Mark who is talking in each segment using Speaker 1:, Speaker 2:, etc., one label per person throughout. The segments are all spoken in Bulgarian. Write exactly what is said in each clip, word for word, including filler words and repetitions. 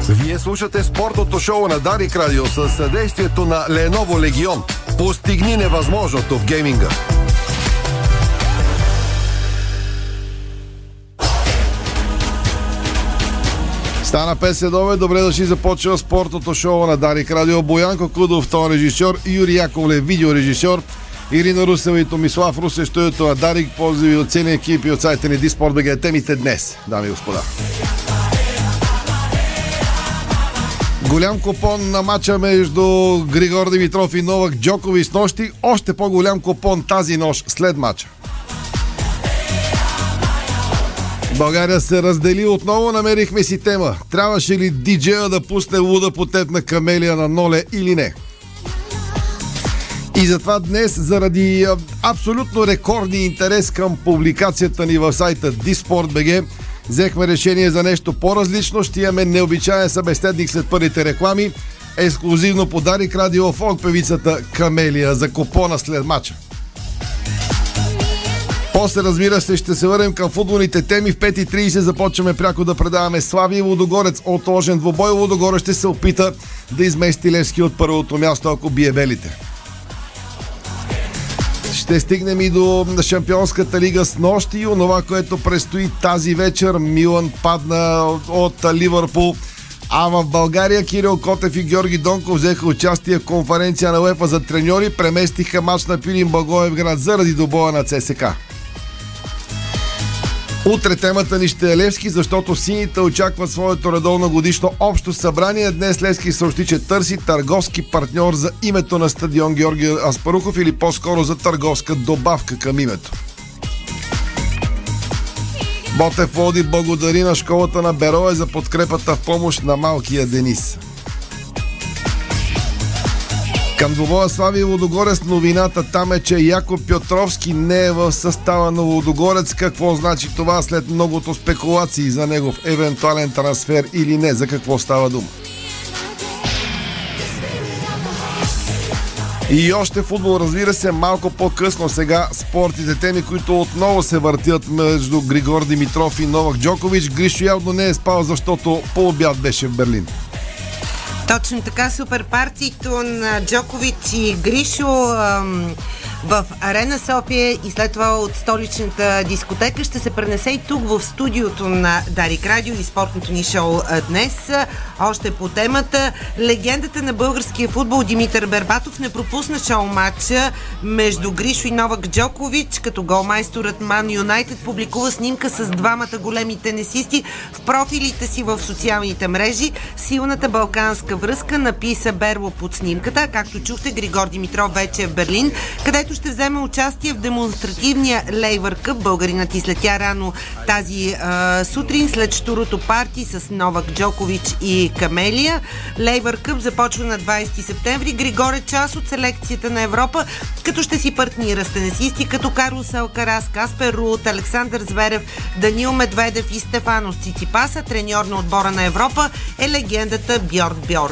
Speaker 1: Вие слушате спортното шоу на Дарик Радио със съдействието на Lenovo Legion. Постигни невъзможното в гейминга. Стана пет следове, добре дошли, започва спортното шоу на Дарик Радио. Боянко Кудов, тон режисьор, Юрий Яковлев, видеорежисьор, Ирина Русева и Томислав Русе, студиото на Дарик. Поздрави от целия екип и от сайта ни диспорт точка би джи. Темите днес, дами и господа. Голям купон на мача между Григор Димитров и Новак Джокович нощи. Още по-голям купон тази нощ след мача. България се раздели отново, намерихме си тема. Трябваше ли диджея да пусне луда потетна камелия на Ноле или не? И затова днес, заради а, абсолютно рекордния интерес към публикацията ни в сайта диспорт точка би джи, взехме решение за нещо по-различно. Ще имаме необичаен събеседник след първите реклами. Ексклузивно по Дарик Радио, фолк певицата Камелия за купона след мача. После, разбира се, ще се върнем към футболните теми. В пет и трийсет започваме пряко да предаваме Славия Лудогорец. Отложен двубой. Лудогорец ще се опита да измести Левски от първото място, ако бие белите. Ще стигнем и до Шампионската лига с нощи и онова, което предстои тази вечер. Милан падна от Ливърпул. А в България Кирил Котев и Георги Донков взеха участие в конференция на УЕФА за треньори. Преместиха мач на Пирин Благоевград заради добоя на ЦСКА. Утре темата ни ще е Левски, защото сините очакват своето редовно годишно общо събрание. Днес Левски съобщи, че търси търговски партньор за името на стадион Георги Аспарухов или по-скоро за търговска добавка към името. Ботев Пловдив благодари на школата на Берое за подкрепата в помощ на малкия Денис. Към двубоя Славия и Лудогорец новината там е, че Якоб Петровски не е в състава на Лудогорец. Какво значи това след многото спекулации за негов евентуален трансфер или не? За какво става дума? И още футбол, разбира се, малко по-късно. Сега спортните теми, които отново се въртят между Григор Димитров и Новак Джокович. Гришо явно не е спал, защото по обяд беше в Берлин.
Speaker 2: Точно така, супер партито на Джокович и Гришо ам, в Арена София и след това от столичната дискотека ще се пренесе и тук в студиото на Дарик Радио и спортното ни шоу днес. Още по темата, легендата на българския футбол Димитър Бербатов не пропусна шоу-матча между Гришо и Новак Джокович, като голмайсторът Ман Юнайтед публикува снимка с двамата големи тенисисти в профилите си в социалните мрежи. Силната балканска връзка, написа Берло под снимката. Както чухте, Григор Димитров вече е в Берлин, където ще вземе участие в демонстративния Лейвър Къп. Българинът излетя рано тази а, сутрин след щурото парти с Новак Джокович и Камелия. Лейвър Къп започва на двайсети септември. Григор е част от селекцията на Европа, като ще си партнира с тенисисти като Карлос Алкарас, Каспер Руут, Александър Зверев, Даниил Медведев и Стефанос Циципаса. Треньор на отбора на Европа е легендата Бьорн Бьорк.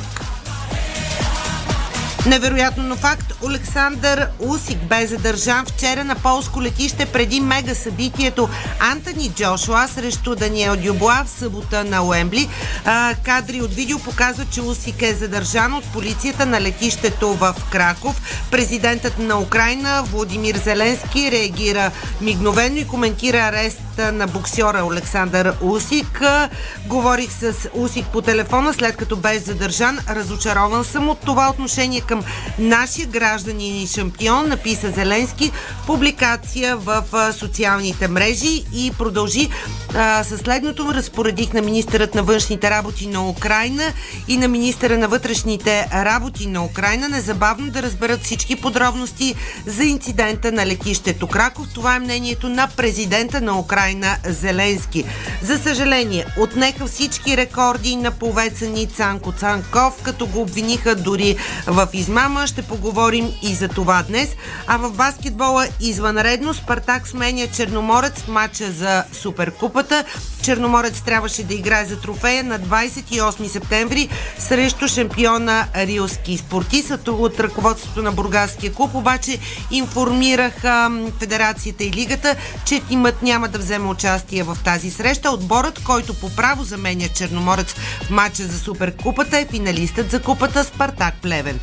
Speaker 2: Невероятно, но факт, Олександър Усик бе задържан вчера на полско летище преди мега събитието Антони Джошуа срещу Даниел Дюбуа в събота на Уембли. А, кадри от видео показват, че Усик е задържан от полицията на летището в Краков. Президентът на Украйна Володимир Зеленски реагира мигновено и коментира ареста на боксьора Олександър Усик. Говорих с Усик по телефона, след като бе задържан. Разочарован съм от това отношение към нашия гражданин и шампион, написа Зеленски в публикация в а, социалните мрежи и продължи а, със следното. Разпоредих на министърът на външните работи на Украйна и на министъра на вътрешните работи на Украйна незабавно да разберат всички подробности за инцидента на летището Краков. Това е мнението на президента на Украйна Зеленски. За съжаление, отнеха всички рекорди на повеца ни Цанко Цанков, като го обвиниха дори в изобретение измама. Ще поговорим и за това днес. А в баскетбола извънредно Спартак сменя Черноморец в матча за Суперкупата. Черноморец трябваше да играе за трофея на двадесет и осми септември срещу шампиона Рилски. Спортистът от ръководството на Бургаския клуб обаче информираха Федерацията и Лигата, че тимът няма да вземе участие в тази среща. Отборът, който по право заменя Черноморец в матча за Суперкупата, е финалистът за купата Спартак Плевен.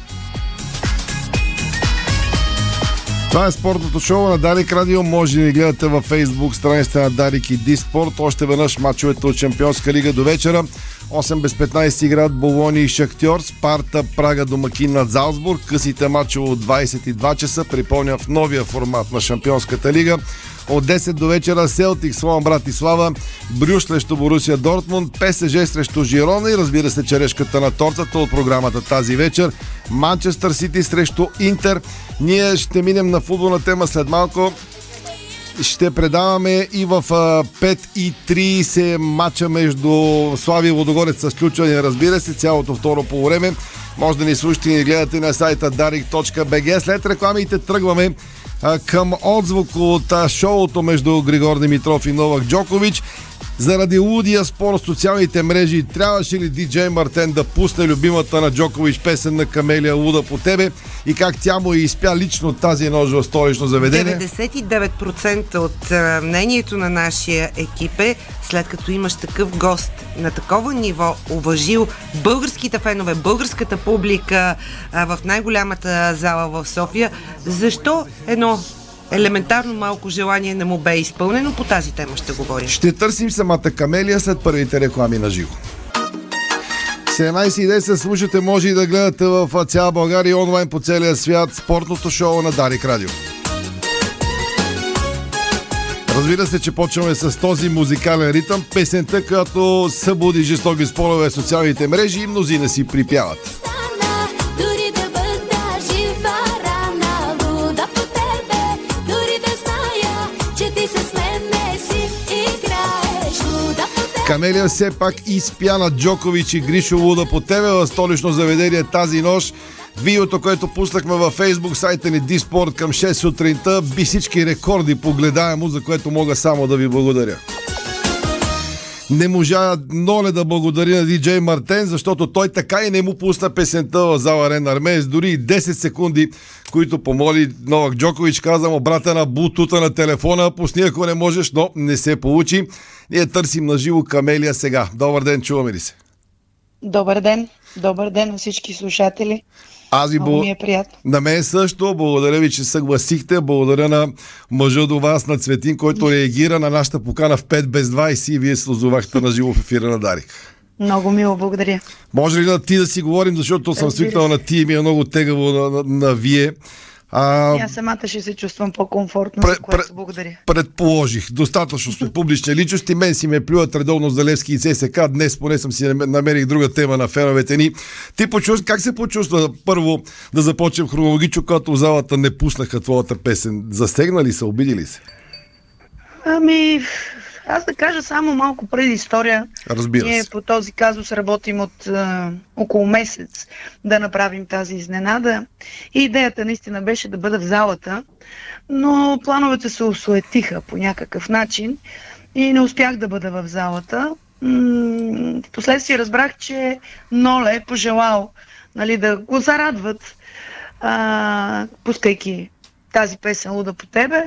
Speaker 1: Това е спортното шоу на Дарик Радио. Може да ни гледате във Фейсбук страницата на Дарик и Диспорт. Още веднъж мачовете от Шампионска лига до вечера. осем без петнадесет играят Болони и Шахтьор. Спарта Прага домакин над Залцбург. Късите мачове от двадесет и два часа. Припомня в новия формат на Шампионската лига. От десет до вечера Селтик Слон Братислава, Брюш срещу Борусия Дортмунд, ПСЖ срещу Жирона и разбира се черешката на тортата от програмата тази вечер Манчестър Сити срещу Интер. Ние ще минем на футболна тема след малко. Ще предаваме и в пет и тридесет матча между Славия и Лудогорец с включване, разбира се, цялото второ полувреме. Може да ни слушате и ни гледате на сайта дарик точка би джи. След рекламите тръгваме към отзвук от шоуто между Григор Димитров и Новак Джокович. Заради лудия спор в социалните мрежи, трябваше ли диджей Мартен да пусне любимата на Джокович песен на Камелия "Луда по тебе" и как тя му изпя лично тази нощ в столично заведение?
Speaker 2: деветдесет и девет процента от а, мнението на нашия екип е, след като имаш такъв гост на такова ниво, уважил българските фенове, българската публика а, в най-голямата зала в София, защо едно елементарно малко желание не му бе изпълнено? По тази тема ще говорим.
Speaker 1: Ще търсим самата Камелия след първите реклами на живо. седемнадесет и десет слушате, може и да гледате в цяла България онлайн по целия свят спортното шоу на Дарик Радио. Разбира се, че почваме с този музикален ритъм, песента, която събуди жестоки спорове в социалните мрежи и мнозина си припяват. Камелия все пак изпя на Джокович и Гришо "Луда по тебе" в столично заведение тази нощ. Видеото, което пуснахме във Фейсбук сайта ни Диспорт към шест сутринта, би всички рекорди по гледаемо, за което мога само да ви благодаря. Не можа Ноле да благодари на диджей Мартен, защото той така и не му пусна песента в зала Арена Армеец. Дори и десет секунди, които помоли Новак Джокович, каза му: "Брата, на блутута на телефона, пусни ако не можеш", но не се получи. Ние търсим на живо Камелия сега. Добър ден, чуваме ли се?
Speaker 3: Добър ден. Добър ден на всички слушатели.
Speaker 1: Аз ви
Speaker 3: Много ми е приятно.
Speaker 1: На мен също. Благодаря ви, че съгласихте. Благодаря на мъжа до вас, на Цветин, който реагира на нашата покана в пет без двадесет и вие се озовахте на живо в ефира на Дарик.
Speaker 3: Много мило, благодаря.
Speaker 1: Може ли на ти да си говорим, защото съм свикнал на ти и ми е много тегаво на, на, на вие. А,
Speaker 3: Аз самата ще се чувствам по-комфортно,
Speaker 1: пред,
Speaker 3: за което
Speaker 1: пред,
Speaker 3: благодаря.
Speaker 1: Предположих. Достатъчно сме публични личности. Мен си ме плюят редовно за Левски и ЦСКА. Днес поне съм си намерих друга тема на феновете ни. Ти почувства, как се почувства първо да започнем хронологично, когато в залата не пуснаха твоята песен? Засегнали се, обидили се?
Speaker 3: Ами, аз да кажа само малко преди история.
Speaker 1: Разбира
Speaker 3: Ние
Speaker 1: се.
Speaker 3: по този казус работим от а, около месец да направим тази изненада. И идеята наистина беше да бъда в залата, но плановете се осуетиха по някакъв начин и не успях да бъда в залата. М- впоследствие разбрах, че Ноле е пожелал, нали, да го зарадват, а, пускайки тази песен "Луда по тебе".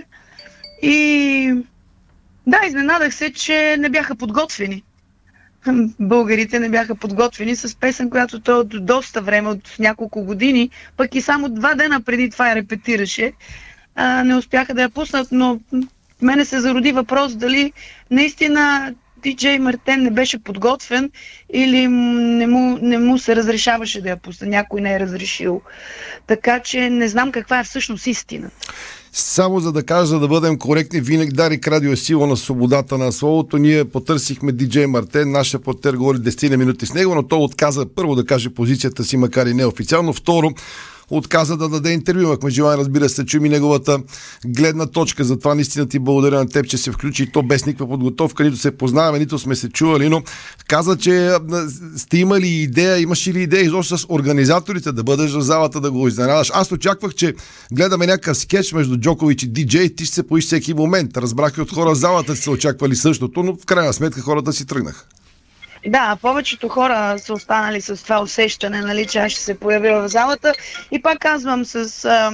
Speaker 3: И да, изненадах се, че не бяха подготвени. Българите не бяха подготвени с песен, която той от доста време, от няколко години, пък и само два дена преди това я репетираше. А, не успяха да я пуснат, но в мене се зароди въпрос дали наистина диджей Мартен не беше подготвен или не му, не му се разрешаваше да я пусне. Някой не е разрешил. Така че не знам каква е всъщност истината.
Speaker 1: Само за да кажа, за да бъдем коректни, винаги Дарик Радио е сила на свободата на словото. Ние потърсихме диджей Мартен, нашия портер говори десет минути с него, но той отказа първо да каже позицията си, макар и неофициално. Второ, отказа да даде интервю. Имахме желание, разбира се, чуем и неговата гледна точка. Затова наистина ти благодаря на теб, че се включи и то без никаква подготовка, нито се познаваме, нито сме се чували, но каза, че сте имали идея, имаш ли идея изобщо с организаторите да бъдеш в залата, да го изненадаш. Аз очаквах, че гледаме някакъв скетч между Джокович и диджей, ти ще се поиш всеки момент. Разбрах и от хора в залата се очаквали същото, но в крайна сметка хората си тръгнаха.
Speaker 3: Да, повечето хора са останали с това усещане, нали, че аз ще се появя в залата. И пак казвам с а,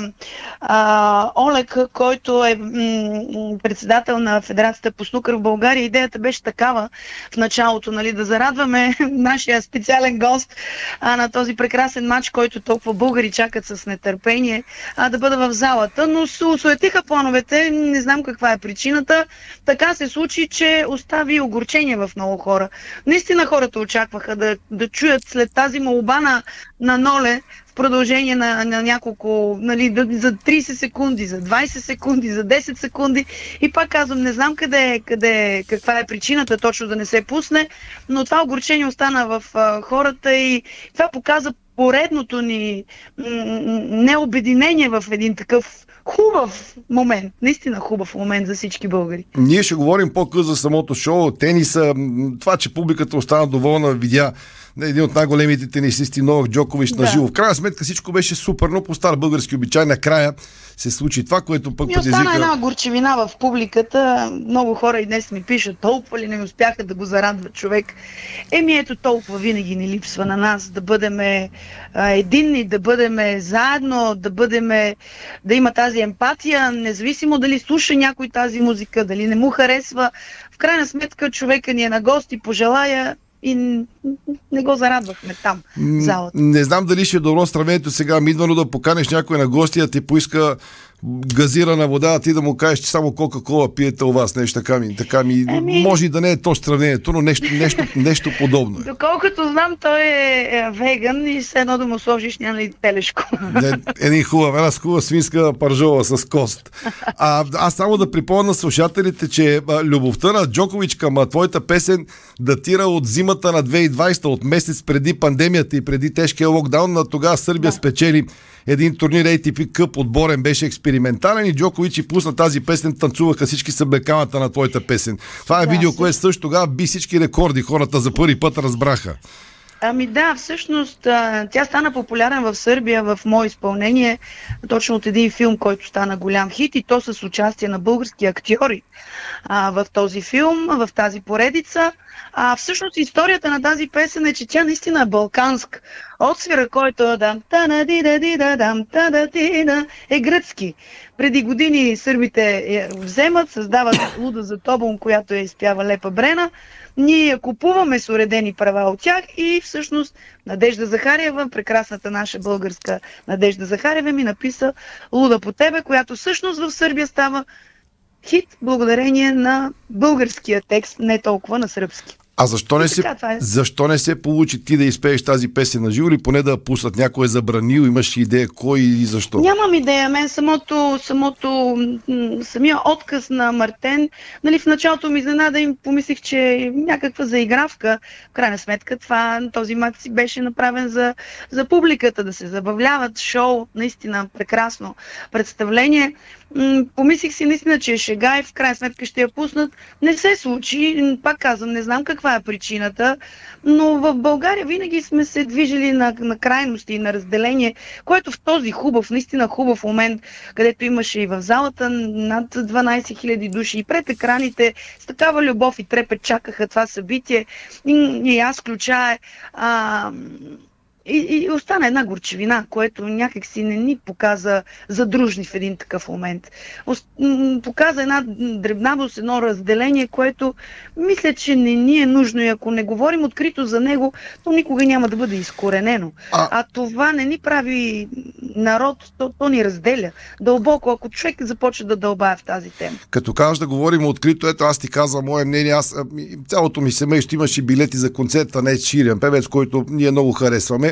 Speaker 3: а, Олег, който е м- председател на Федерацията по снукър в България. Идеята беше такава в началото, нали, да зарадваме нашия специален гост а, на този прекрасен матч, който толкова българи чакат с нетърпение, а, да бъда в залата. Но се усуетиха плановете, не знам каква е причината. Така се случи, че остави огорчение в много хора. Наистина хората очакваха да, да чуят след тази молба на, на Ноле в продължение на, на няколко, нали, да, за трийсет секунди, за двайсет секунди, за десет секунди. И пак казвам, не знам къде, къде, каква е причината точно да не се пусне, но това огорчение остана в а, хората и това показа поредното ни м- необединение в един такъв хубав момент, наистина хубав момент за всички българи.
Speaker 1: Ние ще говорим по-късно за самото шоу, тениса, това, че публиката остана доволна, видя един от най-големите тенисисти Новак Джокович на живо. В крайна сметка всичко беше супер, но по стар български обичай накрая се случи това, което пък предизвика...
Speaker 3: Ми остана една горчевина в публиката. Много хора и днес ми пишат, толкова ли не успяха да го зарадват човек. Еми ето толкова винаги ни липсва на нас да бъдем единни, да бъдем заедно, да бъдем, да има тази емпатия, независимо дали слуша някой тази музика, дали не му харесва. В крайна сметка човека ни е на гости, пожелая и не го зарадвахме там, в залата.
Speaker 1: Не знам дали ще е добро сравнението сега, мидвано да поканеш някой на гости, да ти поиска газирана вода, а ти да му кажеш, че само Кока-кола пиете у вас, нещо така ми. Така ми Еми... Може и да не е то сравнението, но нещо, нещо, нещо подобно е.
Speaker 3: Доколкото знам, той е веган и все едно да му сложиш нали, телешко.
Speaker 1: Един хубав, една хубава свинска паржола с кост. А, аз само да припомня на слушателите, че а, любовта на Джокович към а, твоята песен датира от зимата на две хиляди и двайсета, от месец преди пандемията и преди тежкия локдаун. На тогава Сърбия да. спечели един турнир Ей Ти Пи Къп, отборен, беше експериментален и Джокович и пусна тази песен, танцуваха всички с блекалата на твоята песен. Това е да, видео, което също тогава би всички рекорди, хората за първи път разбраха.
Speaker 3: Ами да, всъщност тя стана популярна в Сърбия в мое изпълнение, точно от един филм, който стана голям хит и то с участие на български актьори а, в този филм, в тази поредица. А всъщност историята на тази песен е, че тя наистина е балканска. Отсвира, който дам дам е гръцки. Преди години сърбите я вземат, създават Луда за Тобол, която я изпява Лепа Брена. Ние я купуваме с уредени права от тях и всъщност Надежда Захариева, прекрасната наша българска Надежда Захариева ми написа Луда по тебе, която всъщност в Сърбия става хит благодарение на българския текст, не толкова на сръбски.
Speaker 1: А защо не, се,
Speaker 3: така, е.
Speaker 1: защо не се получи ти да изпееш тази песен на живо или поне да пуснат, някой е забранил, имаш идея кой и защо?
Speaker 3: Нямам идея, мен самото, самото самия отказ на Мартен, нали, в началото ми изненада им помислих, че е някаква заигравка. В крайна сметка това, този матч си беше направен за, за публиката, да се забавляват, шоу, наистина прекрасно представление. Помислих си наистина, че е шега и в крайна сметка ще я пуснат. Не се случи, пак казвам, не знам каква е причината, но в България винаги сме се движили на, на крайности и на разделение, което в този хубав, наистина хубав момент, където имаше и в залата над дванайсет хиляди души и пред екраните с такава любов и трепет чакаха това събитие и, и аз включая а, И, и остана една горчевина, което някак си не ни показа задружни в един такъв момент. Показа една дребнавост, едно разделение, което мисля, че не ни е нужно и ако не говорим открито за него, то никога няма да бъде изкоренено. А, а това не ни прави народ, то, то ни разделя дълбоко, ако човек започне да дълбая в тази тема.
Speaker 1: Като кажеш да говорим открито, ето аз ти казвам мое мнение, аз цялото ми семейство имаше билети за концерта на Ед Ширан, певец, който ние много харесваме.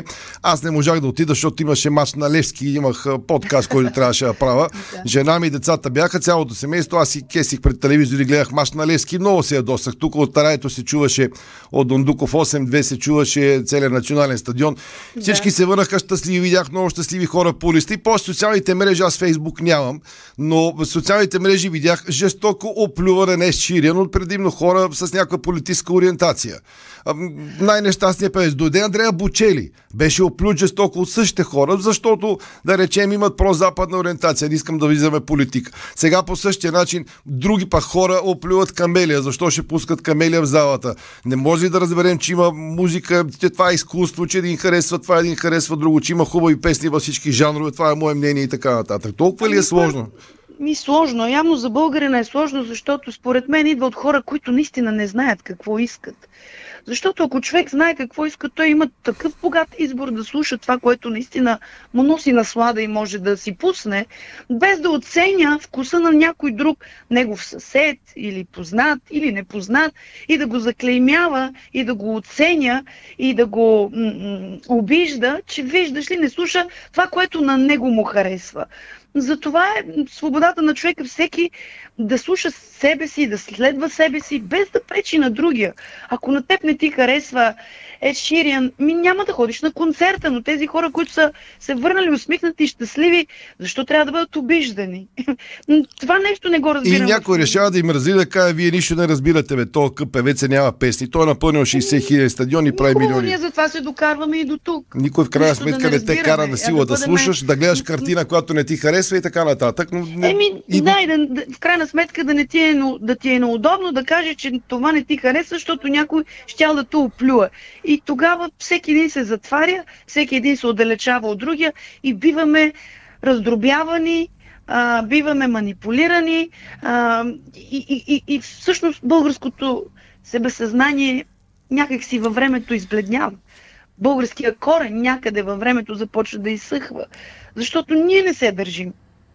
Speaker 1: Аз не можах да отида, защото имаше мач на Левски и имах подкаст, който трябваше да правя. Жена ми и децата бяха, цялото семейство, аз си кесих пред телевизор и гледах мач на Левски. Много се ядосах. Тук от Тараето се чуваше, от Дондуков осем две се чуваше целият национален стадион. Да. Всички се върнаха щастливи, видях много щастливи хора по улиците. И после социалните мрежи, аз Фейсбук нямам, но в социалните мрежи видях жестоко оплюване, не ширено от предимно хора с някаква политическа ориентация. Най-нещастният певец дойде Андрея Бочели. Беше оплют жестоко от същите хора, защото, да речем, имат прозападна ориентация. Не искам да влизаме политика. Сега по същия начин други пак хора оплюват Камелия. Защо ще пускат Камелия в залата? Не може да разберем, че има музика, че това е изкуство, че един харесва това, един харесва друго, че има хубави песни във всички жанрове. Това е мое мнение и така нататък. Толкова ли е сложно?
Speaker 3: Ми сложно. Явно за българина е сложно, защото според мен идва от хора, които наистина не знаят какво искат. Защото ако човек знае какво иска, той има такъв богат избор да слуша това, което наистина му носи наслада и може да си пусне, без да оценя вкуса на някой друг, негов съсед или познат или непознат, и да го заклеймява и да го оценя и да го м- м- обижда, че виждаш ли не слуша това, което на него му харесва. Затова е свободата на човека всеки да слуша себе си, да следва себе си, без да пречи на другия. Ако на теб не ти харесва Ед Шириан, ми няма да ходиш на концерта, но тези хора, които са се върнали усмихнати и щастливи, защо трябва да бъдат обиждани? Това нещо не го разбирам.
Speaker 1: И някой решава да им разли да каже, вие нищо не разбирате, бе, този къп певец няма песни, той е напълнил шейсет хиляди стадиони и прави милиони.
Speaker 3: Ние затова се докарваме и до тук.
Speaker 1: Никой в крайна сметка да не, не те кара на сила да, да слушаш, да гледаш картина, която не ти харесва и така нататък. Но не...
Speaker 3: Еми,
Speaker 1: и...
Speaker 3: да, и да, да, в крайна сметка да не ти е, да ти е неудобно да кажеш, че това не ти харесва, защото някой щял да те оплюва. И тогава всеки един се затваря, всеки един се отдалечава от другия и биваме раздробявани, а, биваме манипулирани а, и, и, и, и всъщност българското себесъзнание някак си във времето избледнява. Българския корен някъде във времето започва да изсъхва, защото ние не се държим.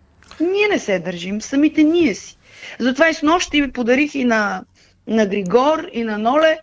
Speaker 3: Ние не се държим, самите ние си. Затова и снощи ви подарих и на, на Григор, и на Ноле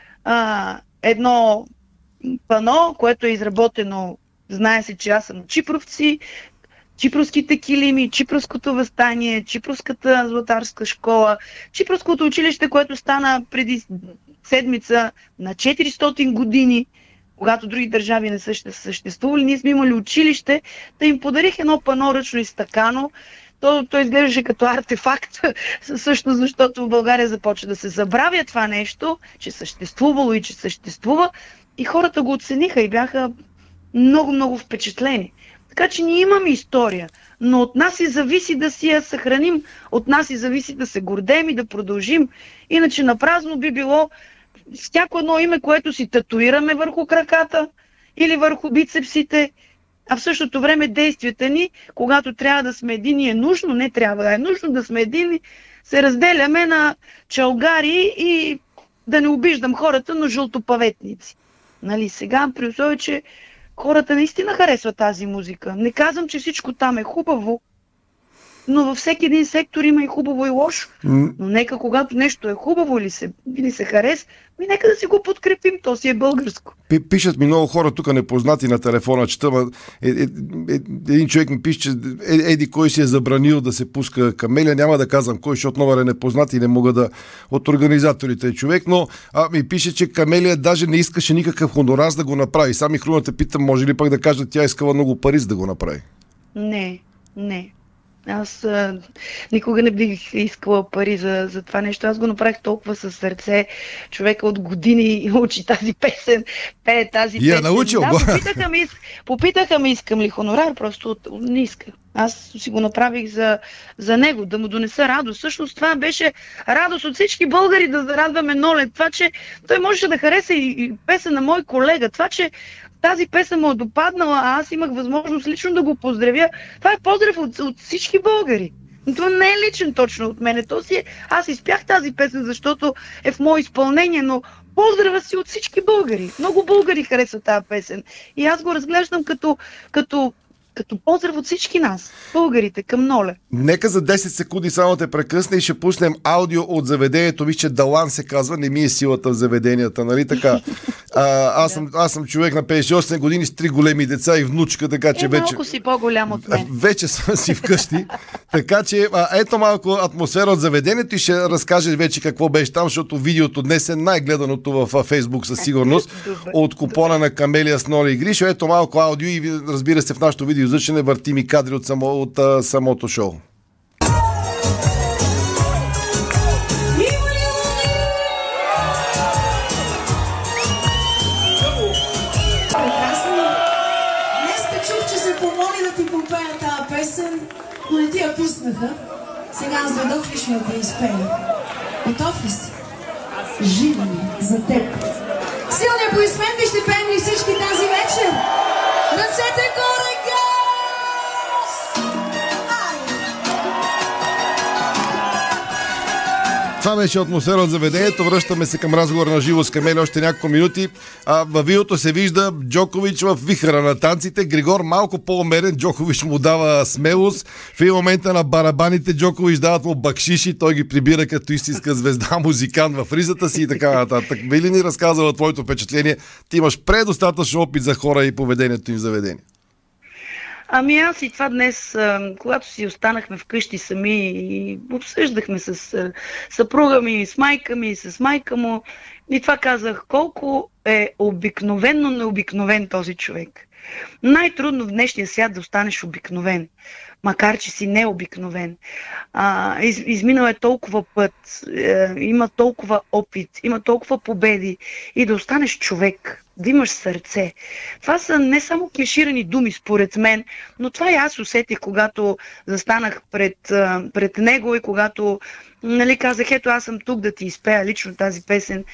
Speaker 3: а, едно пано, което е изработено, знае се, че аз съм чипровци, чипровските килими, чипровското въстание, чипровската златарска школа, чипровското училище, което стана преди седмица на четиристотин години, когато други държави не са съществували. Ние сме имали училище, да им подарих едно пано ръчно изтъкано. То, то изглеждаше като артефакт, също защото в България започва да се забравя това нещо, че съществувало и че съществува. И хората го оцениха и бяха много-много впечатлени. Така че ние имаме история, но от нас и зависи да си я съхраним, от нас и зависи да се гордеем и да продължим. Иначе напразно би било всяко едно име, което си татуираме върху краката или върху бицепсите, а в същото време действията ни, когато трябва да сме едини, е нужно, не трябва да е нужно да сме едини, се разделяме на чалгари и да не обиждам хората, но жълтопаветници. Нали, сега, при условие, че хората наистина харесват тази музика. Не казвам, че всичко там е хубаво, но във всеки един сектор има и хубаво и лошо. Mm. Но нека, когато нещо е хубаво или се, или се хареса, ми нека да си го подкрепим, то си е българско.
Speaker 1: Пишат ми много хора тук непознати на телефона, чета, е, е, е, един човек ми пише, че е, еди кой си е забранил да се пуска Камелия, няма да казвам кой, защото номер е непознат и не мога да от организаторите е човек, но а, ми пише, че Камелия даже не искаше никакъв хонорар да го направи. Сами хрумата питам, може ли пък да кажа, тя искала много пари за да го направи?
Speaker 3: Не, не. Аз а, никога не бих искала пари за, за това нещо. Аз го направих толкова със сърце. Човека от години учи тази песен, пее тази
Speaker 1: и я
Speaker 3: песен.
Speaker 1: научил.
Speaker 3: Да, попитаха ме, попитаха ме искам ли хонорар, просто не исках. Аз си го направих за, за него, да му донеса радост. Всъщност това беше радост от всички българи да радваме Ноле. Това, че той можеше да хареса и, и песен на мой колега. Това, че тази песен му е допаднала, а аз имах възможност лично да го поздравя. Това е поздрав от, от всички българи. Но това не е личен точно от мене. То си е... Аз изпях тази песен, защото е в мое изпълнение, но поздрава си от всички българи. Много българи харесват тази песен. И аз го разглеждам като, като като поздрав от всички нас, българите, към Ноле.
Speaker 1: Нека за десет секунди само те прекъсна и ще пуснем аудио от заведението. Виж, че Далан се казва, не ми е силата в заведенията, нали така? А, аз, съм, аз съм човек на петдесет и осем години с три големи деца и внучка, така че
Speaker 3: е,
Speaker 1: вече...
Speaker 3: малко си по-голям от мен.
Speaker 1: Вече съм си вкъщи. Така че а, ето малко атмосфера от заведението и ще разкаже вече какво беше там, защото видеото днес е най-гледаното в Фейсбук със сигурност. От купона на Камелия с Ноли и Гришо. Ето малко аудио и разбира се в нашото видеоизлъчване въртим и кадри от, само, от а, самото шоу.
Speaker 4: Прекрасно. Днес те чух, че се помоли да ти попея тази песен, но не ти я пуснаха. Сега аз дойдох ли ще я преизпея. Готов ли си? Жива ми за теб. Силни аплодисменти ще пеем ли всички тази вечер? Ръцете горе, газ!
Speaker 1: Това беше атмосфера от заведението. Връщаме се към разговора на живо с Камелия още няколко минути. А, във видеото се вижда Джокович в вихъра на танците. Григор малко по-умерен. Джокович му дава смелост. В един момента на барабаните Джокович дават му бакшиши. Той ги прибира като истинска звезда, музикант в ризата си и така нататък. Би ли ни разказала твоето впечатление? Ти имаш предостатъчно опит за хора и поведението им в заведение.
Speaker 3: Ами аз и това днес, когато си останахме вкъщи сами и обсъждахме с съпруга ми, с майка ми, с майка му, и това казах, колко е обикновенно необикновен този човек. Най-трудно в днешния свят да останеш обикновен, макар че си необикновен. А, из, изминал е толкова път, е, има толкова опит, има толкова победи и да останеш човек, да имаш сърце. Това са не само клиширани думи според мен, но това и аз усетих, когато застанах пред, пред него и когато, нали, казах, ето аз съм тук да ти изпея лично тази песен.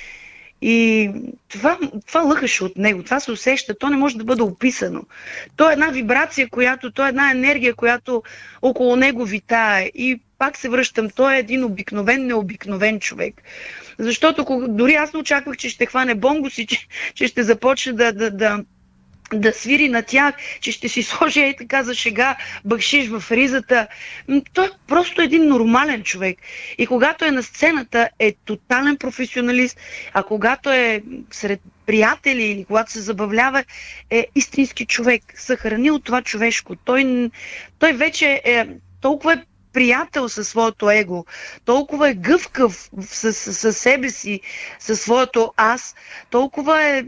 Speaker 3: И това, това лъхаше от него, това се усеща, то не може да бъде описано. То е една вибрация, която, то е една енергия, която около него витае. И пак се връщам, той е един обикновен, необикновен човек. Защото кога, дори аз не очаквах, че ще хване бонгоси, че, че ще започне да, да, да, да свири на тях, че ще си сложи ей така за шега бакшиш в ризата. Той е просто един нормален човек. И когато е на сцената, е тотален професионалист, а когато е сред приятели или когато се забавлява, е истински човек. Съхранил това човешко. Той, той вече е толкова е приятел със своето его, толкова е гъвкав със себе си, със своето аз, толкова е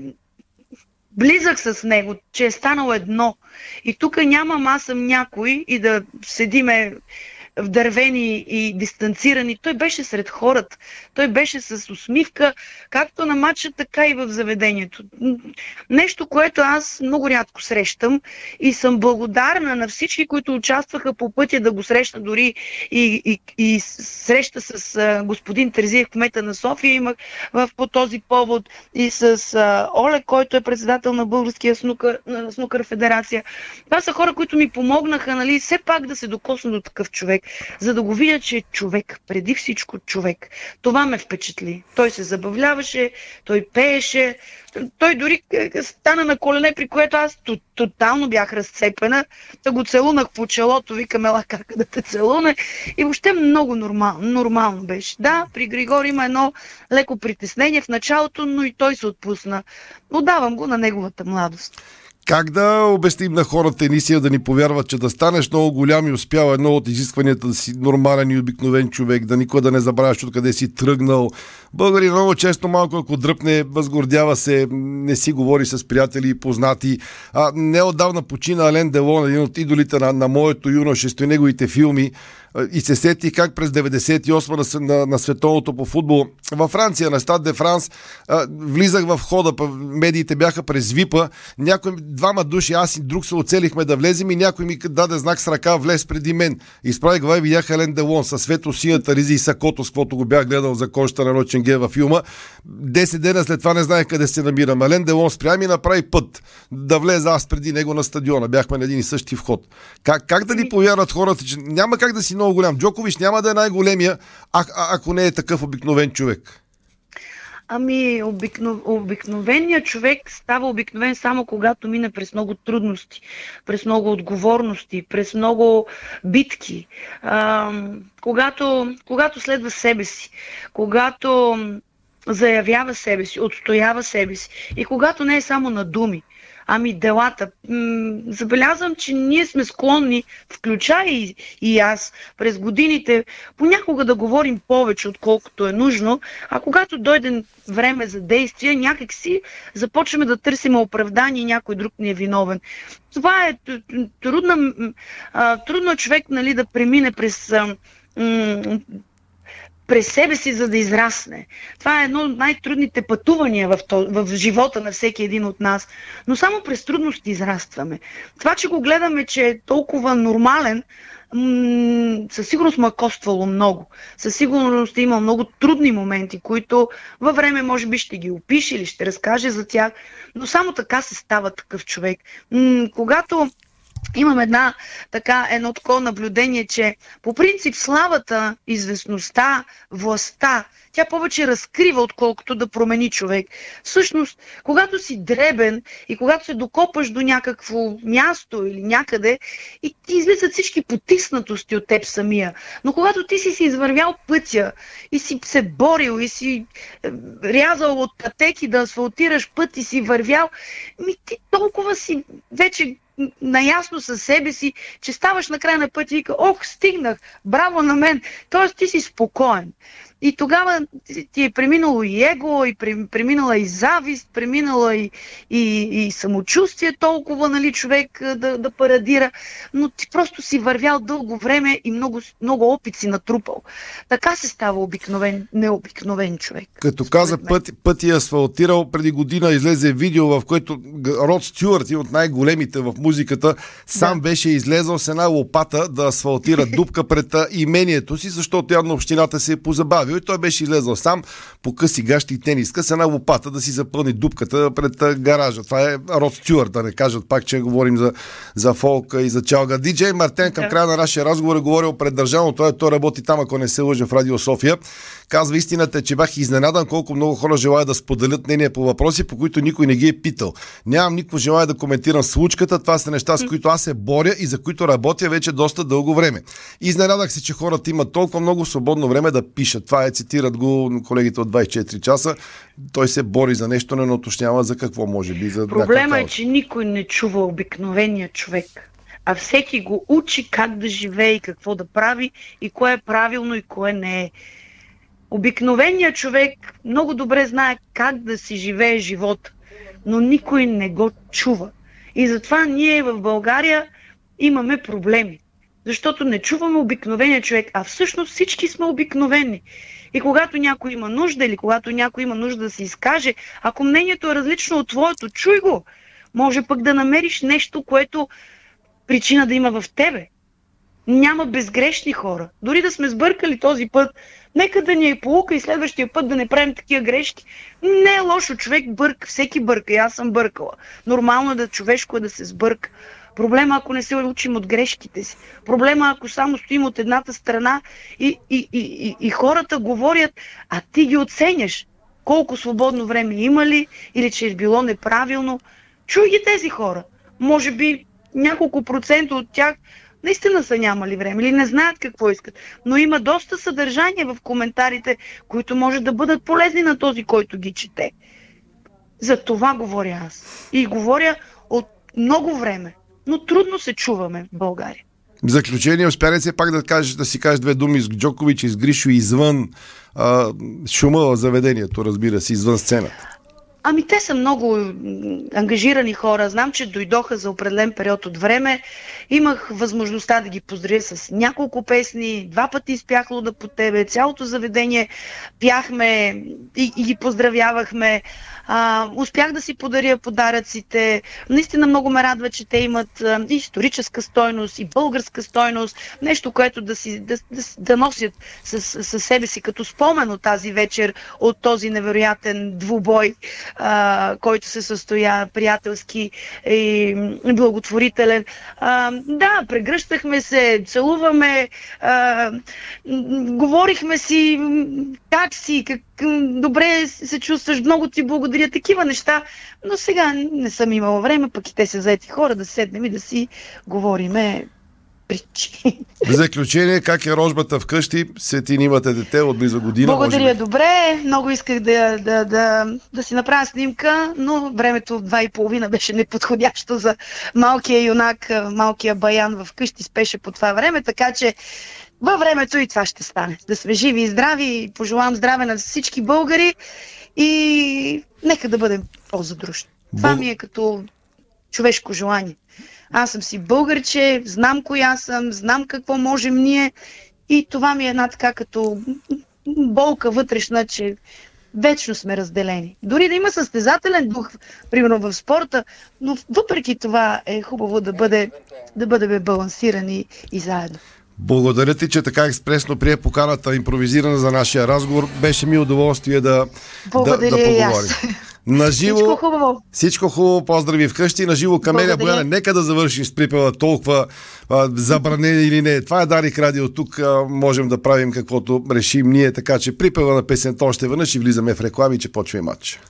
Speaker 3: близък с него, че е станал едно. И тук нямам аз съм някой и да седиме вдървени и дистанцирани. Той беше сред хората. Той беше с усмивка, както на матча, така и в заведението. Нещо, което аз много рядко срещам и съм благодарна на всички, които участваха по пътя да го срещна, дори и, и, и среща с а, господин Терзиев, кмета на София имах в, по този повод, и с а, Олег, който е председател на Българския снукър, на снукър федерация. Това са хора, които ми помогнаха, нали, все пак да се докосна до такъв човек, за да го видя, че е човек, преди всичко човек. Това ме впечатли. Той се забавляваше, той пееше, той дори стана на колене, при което аз тотално бях разцепена. Да го целунах по челото, викам, ела как да те целуне. И въобще много нормално, нормално беше. Да, при Григор има едно леко притеснение в началото, но и той се отпусна. Отдавам го на неговата младост.
Speaker 1: Как да обясним на хората, Енисия, да ни повярват, че да станеш много голям и успял едно от изискванията да си нормален и обикновен човек, да никога да не забравяш откъде си тръгнал. Българин много често малко ако дръпне, възгордява се, не си говори с приятели и познати. А, неотдавна почина Ален Делон, един от идолите на, на моето юношество и неговите филми, и се сети как през деветдесет и осма на, на, на световното по футбол във Франция, на Стад де Франс, а, влизах в хода, медиите бяха през випа, някой, двама души, аз и друг се оцелихме да влезем и някой ми даде знак с ръка, влез преди мен. Изправих глава и видях Ален Делон със светло-синята риза и сакото, с каквото го бях гледал за кожата на Ноченге във филма. Десет дена след това не знаех къде се намирам. Ален Делон спря ми направи път да влеза аз преди него на стадиона. Бяхме на един и същи вход. Как, как да ни повярват хората, че няма как да си много голям? Джокович няма да е най-големия, а, а, ако не е такъв обикновен човек.
Speaker 3: Ами, обикно, обикновеният човек става обикновен само когато мине през много трудности, през много отговорности, през много битки, а, когато, когато следва себе си, когато заявява себе си, отстоява себе си и когато не е само на думи, ами делата. М- забелязвам, че ние сме склонни, включая и, и аз, през годините, понякога да говорим повече, отколкото е нужно, а когато дойде време за действие, някак си започваме да търсим оправдание и някой друг ни е виновен. Това е трудно, трудно човек, нали, да премине през... М- през себе си, за да израсне. Това е едно от най-трудните пътувания в, то, в живота на всеки един от нас. Но само през трудности израстваме. Това, че го гледаме, че е толкова нормален, м- със сигурност му е коствало много. Със сигурност има много трудни моменти, които във време може би ще ги опише или ще разкаже за тях. Но само така се става такъв човек. М- когато имам една, така, едно такова наблюдение, че по принцип славата, известността, властта, тя повече разкрива, отколкото да промени човек. Всъщност, когато си дребен и когато се докопаш до някакво място или някъде, и ти излизат всички потиснатости от теб самия. Но когато ти си си извървял пътя и си се борил и си рязал от пътеки да асфалтираш път и си вървял, ми ти толкова си вече наясно със себе си, че ставаш на края на пътя и вика, ох, стигнах, браво на мен. Тоест ти си спокоен. И тогава ти е преминало и его, и преминала и завист, преминала и, и, и самочувствие толкова, нали, човек да, да парадира, но ти просто си вървял дълго време и много, много опит си натрупал. Така се става обикновен, необикновен човек.
Speaker 1: Като каза път, път е асфалтирал, преди година излезе видео, в което Род Стюарт, от най-големите в музиката, сам да. беше излезъл с една лопата да асфалтира дупка пред имението си, защото явно общината се е позабавила. И той беше излезъл сам по къси гащи и тениска с една лопата да си запълни дупката пред гаража. Това е Род Стюарт, да не кажат пак, че говорим за, за фолка и за чалга. Диджей Мартен към края на нашия разговор е говорил пред държавно. Той, той работи там, ако не се лъжа, в Радио София. Казва, истината е, че бях изненадан колко много хора желаят да споделят мнение по въпроси, по които никой не ги е питал. Нямам никакво желание да коментирам случката. Това са неща, с които аз се боря и за които работя вече доста дълго време. Изненадах се, че хората имат толкова много свободно време да пишат. Това е, цитират го колегите от двайсет и четири часа. Той се бори за нещо, не уточнява за какво, може би. За
Speaker 3: проблема е, че никой не чува обикновения човек, а всеки го учи как да живее и какво да прави и кое е правилно и кое не е. Обикновеният човек много добре знае как да си живее живота, но никой не го чува. И затова ние в България имаме проблеми. Защото не чуваме обикновения човек, а всъщност всички сме обикновени. И когато някой има нужда или когато някой има нужда да се изкаже, ако мнението е различно от твоето, чуй го. Може пък да намериш нещо, което причина да има в тебе. Няма безгрешни хора. Дори да сме сбъркали този път, нека да ни е поука и следващия път да не правим такива грешки. Не е лошо, човек бърка, всеки бърка, и аз съм бъркала. Нормално е да човешко е да се сбърка. Проблема, ако не се учим от грешките си. Проблема, ако само стоим от едната страна и, и, и, и, и хората говорят, а ти ги оценяш. Колко свободно време има ли, или че е било неправилно. Чуй ги тези хора. Може би няколко процента от тях наистина са нямали време или не знаят какво искат. Но има доста съдържание в коментарите, които може да бъдат полезни на този, който ги чете. За това говоря аз. И говоря от много време. Но трудно се чуваме в България.
Speaker 1: В заключение, успя ли се пак да, кажеш, да си кажеш две думи с Джокович и с Гришо извън а, шума в заведението, разбира се, извън сцената?
Speaker 3: Ами те са много ангажирани хора. Знам, че дойдоха за определен период от време. Имах възможността да ги поздравя с няколко песни. Два пъти изпях Луда по тебе. Цялото заведение пяхме и, и ги поздравявахме. А, успях да си подаря подаръците. Наистина много ме радва, че те имат а, и историческа стойност, и българска стойност. Нещо, което да, си, да, да, да носят със, със себе си като спомен от тази вечер, от този невероятен двубой, а, който се състоя приятелски и благотворителен. А, да, прегръщахме се, целуваме, а, говорихме си как си, как добре се чувстваш, много ти благодаря, такива неща, но сега не съм имала време, пък и те са заети хора, да седнем и да си говориме притчи.
Speaker 1: В заключение, как е рожбата вкъщи? Светин, имате дете от близо година.
Speaker 3: Благодаря, добре. Много исках да, да, да, да си направя снимка, но времето в два и половина беше неподходящо за малкия юнак, малкия баян вкъщи спеше по това време, така че във времето и това ще стане. Да сме живи и здрави, пожелавам здраве на всички българи и нека да бъдем по-задружни. Това ми е като човешко желание. Аз съм си българче, знам коя съм, знам какво можем ние и това ми е една така като болка вътрешна, че вечно сме разделени. Дори да има състезателен дух, примерно в спорта, но въпреки това е хубаво да бъде, да бъде балансирани и заедно.
Speaker 1: Благодаря ти, че така експресно прие поканата импровизирана за нашия разговор. Беше ми удоволствие да, да, да поговорим. Наживо, всичко хубаво. Всичко хубаво, поздрави вкъщи. Наживо, Камелия Бояна, нека да завършим с припева толкова а, забранени или не. Това е Дарик Радио. Тук а, можем да правим каквото решим ние, така че припева на песента още веднъж и влизаме в реклами, че почва и матч.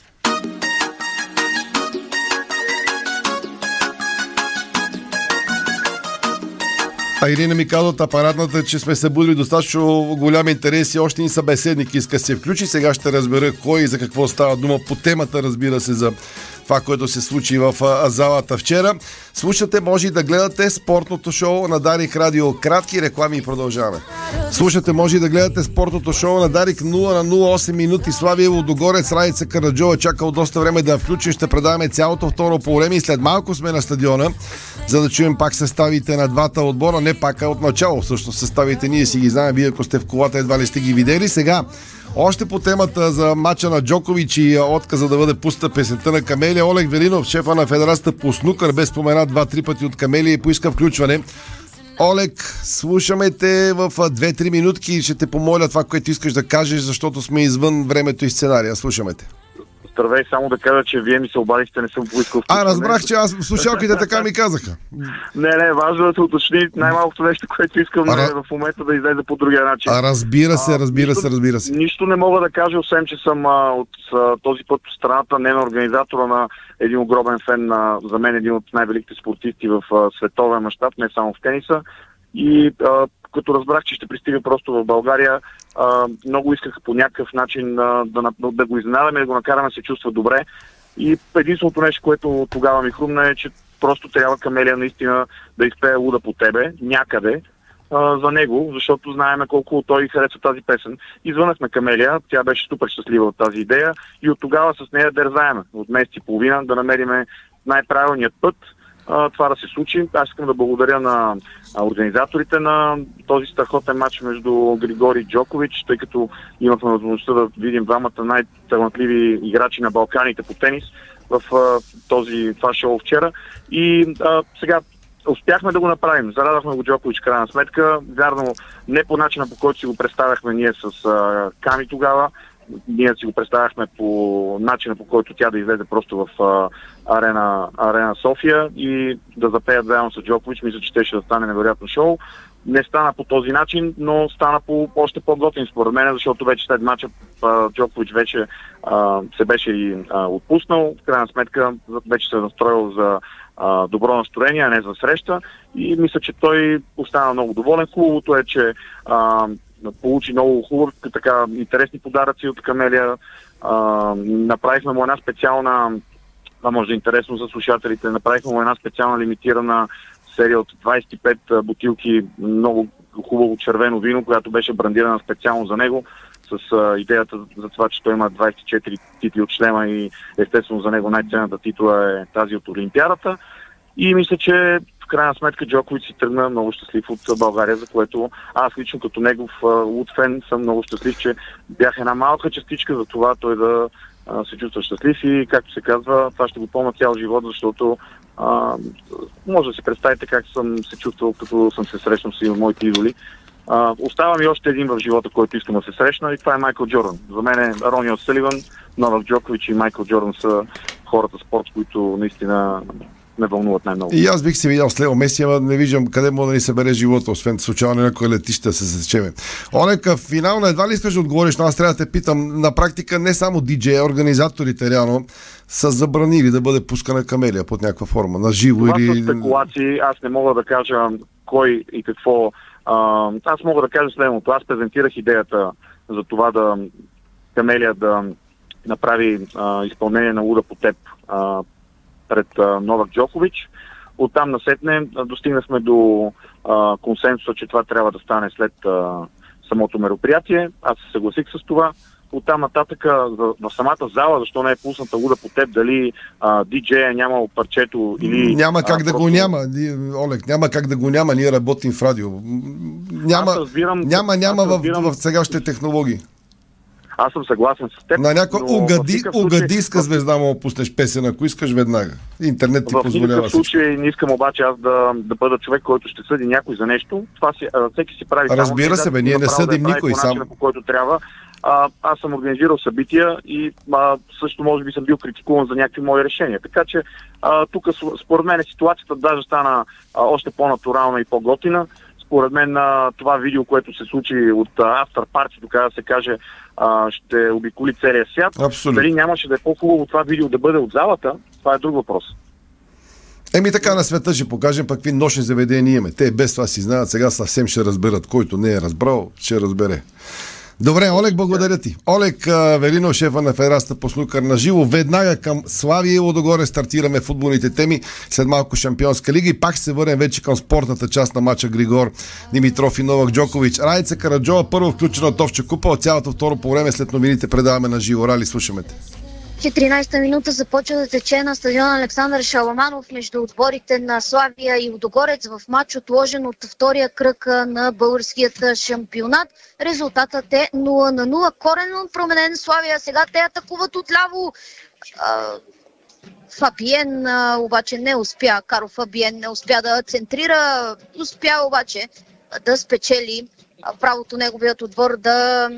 Speaker 1: А Ирина ми казва от апаратната, че сме събудили достатъчно голям интерес и още ни събеседник иска се включи. Сега ще разбера кой и за какво става дума по темата, разбира се, за това, което се случи в залата вчера. Слушате, може и да гледате спортното шоу на Дарик Радио. Кратки реклами и продължаваме. Слушате, може и да гледате спортното шоу на Дарик нула на нула осем минути. Славия Лудогорец, Райца Караджова чакал доста време да включи. Ще предаваме цялото второ по време и след малко сме на стадиона, за да чуем пак съставите на двата отбора. Не пак, а от начало. Всъщност съставите ние си ги знаем. Вие, ако сте в колата, едва ли сте ги видели. Сега още по темата за мача на Джокович и отказа да бъде пуста песента на Камелия. Олег Велинов, шефа на Федерацията по снукър, без спомена два-три пъти от Камелия и поиска включване. Олег, слушаме те в две-три минутки и ще те помоля това, което искаш да кажеш, защото сме извън времето и сценария. Слушаме те.
Speaker 5: Здравей, само да кажа, че вие ми се обадихте, не съм поискал.
Speaker 1: А, разбрах, че аз слушалките така ми казаха.
Speaker 5: Не, не, важно да се уточни най-малкото нещо, което искам а, е в момента да излезе по другия начин.
Speaker 1: А, разбира се, разбира
Speaker 5: а,
Speaker 1: се, разбира се.
Speaker 5: Нищо не мога да кажа, освен, че съм а, от а, този път от страната, не на организатора, на един огромен фен, на, за мен един от най-великите спортисти в а, световен мащаб, не само в тениса. И а, като разбрах, че ще пристига просто в България, а, много исках по някакъв начин а, да, да, да го изненадаме, да го накараме да се чувства добре. И единственото нещо, което тогава ми хрумна е, че просто трябва Камелия наистина да изпее Луда по тебе, някъде, а, за него, защото знаем колко той харесва тази песен. Извънахме Камелия, тя беше супер щастлива от тази идея и от тогава с нея дързаем от месец и половина да намериме най-правилният път това да се случи. Аз искам да благодаря на организаторите на този страхотен матч между Григори и Джокович, тъй като имахме възможността да видим двамата най-талантливи играчи на Балканите по тенис в този, това шоу вчера. И а, сега успяхме да го направим. Зарадахме го Джокович крайна сметка. Вярно, не по начина, по който си го представяхме ние с а, Ками тогава. Ние си го представяхме по начина, по който тя да излезе просто в а, арена, арена София и да запеят заедно с Джокович. Мисля, че те ще да стане невероятно шоу. Не стана по този начин, но стана по още по-готин според мен, защото вече след мача а, Джокович вече а, се беше и а, отпуснал. В крайна сметка вече се е настроил за а, добро настроение, а не за среща. И мисля, че той остана много доволен. Хубавото е, че а, получи много хубави, така интересни подаръци от Камелия. А, направихме му една специална, това може да е интересно за слушателите, направихме му една специална лимитирана серия от двадесет и пет бутилки много хубаво червено вино, която беше брандирана специално за него, с а, идеята за това, че той има двадесет и четири титли от шлема и естествено за него най-ценната титла е тази от Олимпиадата. И мисля, че в крайна сметка Джокович си тръгна много щастлив от България, за което аз лично като негов луд фен съм много щастлив, че бях една малка частичка за това той да а, се чувства щастлив и, както се казва, това ще го помня цял живот, защото а, може да си представите как съм се чувствал, като съм се срещнал с моите идоли. А, остава ми още един в живота, който искам да се срещна, и това е Майкъл Джордан. За мен е Рони О'Съливан, Новак Джокович и Майкъл Джордан са хората спорт, които наистина ме вълнуват най-много.
Speaker 1: И аз бих се видял с Лео Меси, ама не виждам къде мога да ни събере живота, освен случайно на някое летище да се засечеме. Олег, финално едва ли искаш да отговориш, но аз трябва да те питам. На практика не само диджеи, организаторите реално са забранили да бъде пускана камелия под някаква форма, на живо
Speaker 5: това
Speaker 1: или...
Speaker 5: са спекулации, аз не мога да кажа кой и какво. А, аз мога да кажа следното. Аз презентирах идеята за това да камелия да направи а, изпълнение на Луда по теб а, пред а, Новак Джокович. Оттам насетне достигнахме до а, консенсуса, че това трябва да стане след а, самото мероприятие. Аз се съгласих с това. Оттам нататък в самата зала, защо не е пусната Луда по теб, дали а, диджея нямал парчето или...
Speaker 1: Няма как
Speaker 5: а,
Speaker 1: да
Speaker 5: просто...
Speaker 1: го няма, Олег, няма как да го няма, ние работим в радио. Няма,
Speaker 5: разбирам,
Speaker 1: няма, няма в,
Speaker 5: разбирам...
Speaker 1: в сегашните технологии.
Speaker 5: Аз съм съгласен с теб.
Speaker 1: На някой угади,
Speaker 5: случай...
Speaker 1: угадиска звезда му пуснеш песен, ако искаш веднага. Интернет ти
Speaker 5: в
Speaker 1: позволява всичко.
Speaker 5: В никакъв случай не искам обаче аз да, да бъда човек, който ще съди някой за нещо. Това си, всеки си прави.
Speaker 1: Разбира
Speaker 5: само,
Speaker 1: се, бе, ние не съдим
Speaker 5: да
Speaker 1: никой.
Speaker 5: По начина,
Speaker 1: Сам...
Speaker 5: по който трябва. А, аз съм организирал събития и а, също може би съм бил критикуван за някакви мои решения. Така че а, тук според мен ситуацията даже стана а, още по-натурална и по-готина. Според мен а, това видео, което се случи от After Party, така да се каже, а, ще обиколи целия свят.
Speaker 1: Абсолютно.
Speaker 5: Дали нямаше да е по-хубаво това видео да бъде от залата, това е друг въпрос.
Speaker 1: Еми така на света ще покажем пък какви нощни заведения имаме. Те без това си знаят, сега съвсем ще разберат. Който не е разбрал, ще разбере. Добре, Олег, благодаря ти. Олег Велинов, шефа на Федерацията по снукър на живо. Веднага към Славия и Лудогорец стартираме футболните теми. След малко Шампионска лига и пак ще се върнем вече към спортната част на мача Григор Димитров и Новак Джокович. Райца Караджова първо включена от Овча купа, от цялото второ по време след новините предаваме на живо. Рали, слушаме те.
Speaker 6: четиринайсета минута започва да тече на стадиона Александър Шаламанов между отборите на Славия и Лудогорец в матч, отложен от втория кръг на българският шампионат. Резултатът е нула на нула. Коренно променен Славия. Сега те атакуват отляво. Фабиен обаче не успя. Карл Фабиен не успя да центрира. Успя обаче да спечели правото неговият отбор да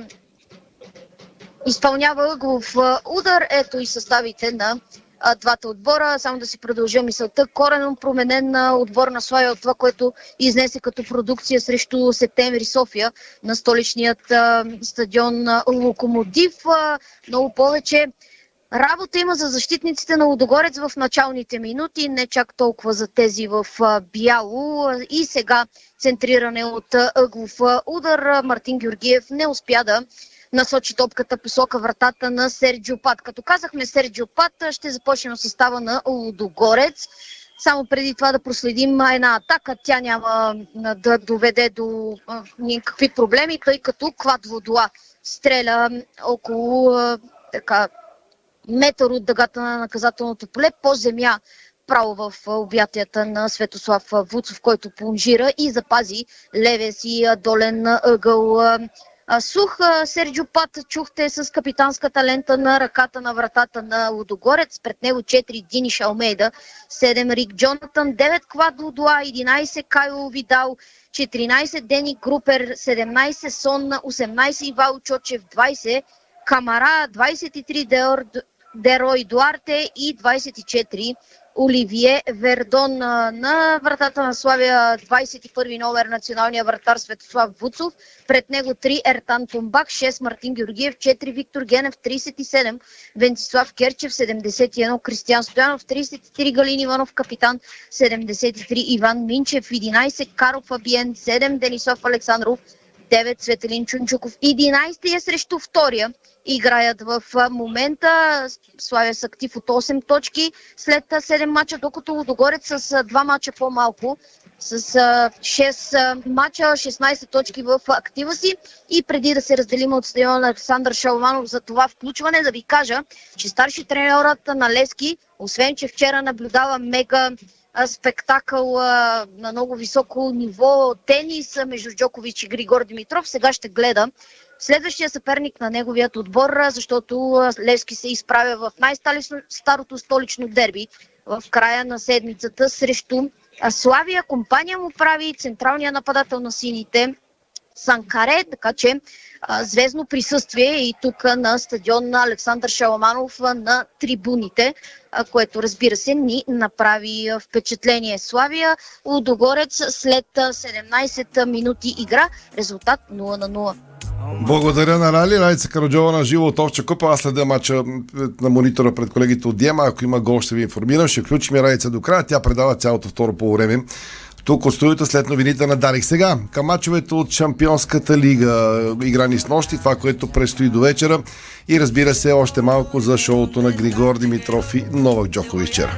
Speaker 6: изпълнява ъглов удар. Ето и съставите на а, двата отбора. Само да си продължа мисълта. Коренно променен на отбор на Славия от това, което изнесе като продукция срещу Септември София на столичният а, стадион а, Локомотив. А, много повече работа има за защитниците на Лудогорец в началните минути, не чак толкова за тези в а, бяло. И сега центриране от а, ъглов удар. Мартин Георгиев не успя да насочи топката посока вратата на Серджио Пат. Като казахме Серджио Пат, ще започнем състава на Лудогорец. Само преди това да проследим една атака. Тя няма да доведе до а, никакви проблеми, тъй като Клад Водола стреля около а, така, метър от дъгата на наказателното поле по земя, право в обятията на Светослав Вуцов, който плонжира и запази левия си долен ъгъл. Сух. Серджио Пат чухте с капитанската лента на ръката на вратата на Лудогорец. Пред него четири Дини Шалмейда, седем Рик Джонатан, девет Клад Водола, единайсет Кайло Видал, четиринайсет Дени Групер, седемнайсет Сон, осемнайсет Ивал Чочев, двайсет Камара, двайсет и три Деор, Дерой Дуарте и двайсет и четири Оливие Вердон. На вратата на Славия двайсет и първи номер националния вратар Светослав Вуцов. Пред него три Ертан Томбак, шест Мартин Георгиев, четири Виктор Генев, трийсет и седем Венцислав Керчев, седемдесет и едно Кристиян Стоянов, трийсет и три Галин Иванов капитан, седемдесет и три Иван Минчев, единайсет Карл Фабиен, седем Денисов Александров, девет Светелин Чунчуков. единайсет е срещу втория. Играят в момента. Славия с актив от осем точки след седем мача, докато Лудогорец с два мача по-малко, с шест мача, шестнайсет точки в актива си. И преди да се разделим от стадиона Александър Шаламанов за това включване, да ви кажа, че старши треньорът на Левски, освен че вчера наблюдава мега спектакъл а, на много високо ниво тенис между Джокович и Григор Димитров, сега ще гледа следващия съперник на неговият отбор, защото Левски се изправя в най-старото столично дерби в края на седмицата срещу Славия. Компания му прави централния нападател на сините Санкаре, така че а, звездно присъствие и тук на стадион на Александър Шаламанов на трибуните, а, което разбира се ни направи впечатление. Славия Лудогорец след седемнайсет минути игра, резултат нула на нула.
Speaker 1: Благодаря на Рали. Ралица Караджова на живо от Овча купа. Аз следя мача на монитора пред колегите от Диема. Ако има гол, ще ви информирам. Ще включим Ралица до края. Тя предава цялото второ полувреме. Тук от студиото след новините на Дарик. Сега към мачовете от Шампионската лига, играни с нощи, това, което предстои до вечера, и разбира се още малко за шоуто на Григор Димитров и Новак Джокович вчера.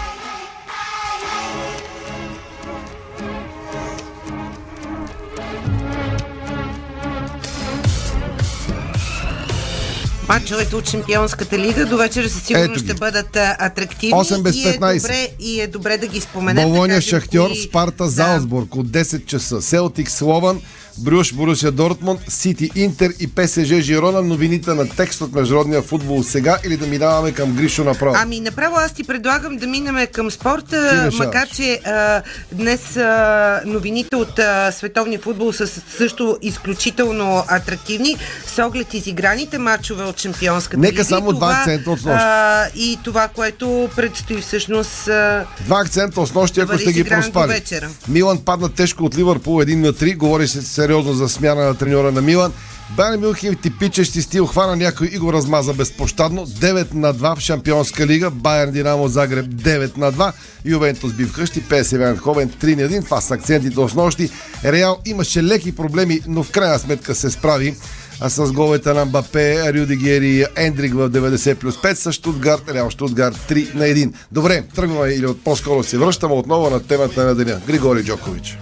Speaker 2: Мачовете от Шампионската лига до вечера със сигурност ще бъдат атрактивни.
Speaker 1: осем без петнайсет.
Speaker 2: И е добре, и е добре да ги споменем.
Speaker 1: Болоня,
Speaker 2: да
Speaker 1: Шахтьор,
Speaker 2: кои...
Speaker 1: Спарта, Залцбург от десет часа. Селтик, Слован, Брюш, Борусия Дортмунд, Сити, Интер и ПСЖ Жирона. Новините на текст от международния футбол сега, или да минаваме към Гришо направо?
Speaker 2: Ами направо аз ти предлагам да минем към спорта, макар че а, днес а, новините от а, световния футбол са също изключително атрактивни с оглед изиграните матчове от Шампионската лига.
Speaker 1: Нека само два акцента от снощи.
Speaker 2: И това, което предстои всъщност а,
Speaker 1: два акцента от снощи,
Speaker 2: да
Speaker 1: ако сте ги проспали. Милан падна тежко от Ливърпул един на три. Говори се сериозно за смяна на треньора на Милан. Байер Мюнхен типичещи стил хвана някой и го размаза безпощадно. девет на два в Шампионска лига. Байерн Динамо Загреб девет на два. Ювентус би вкъщи. ПСВ Айндховен три на един. Това са акцентите от снощи. Реал имаше леки проблеми, но в крайна сметка се справи. А с головете на Мбапе, Рюдигер и Ендрик в деветдесет плюс пет са Штутгарт, Реал Штутгарт три на един. Добре, тръгваме или от по-скоро се връщаме отново на темата на деня. Григорий Джокович.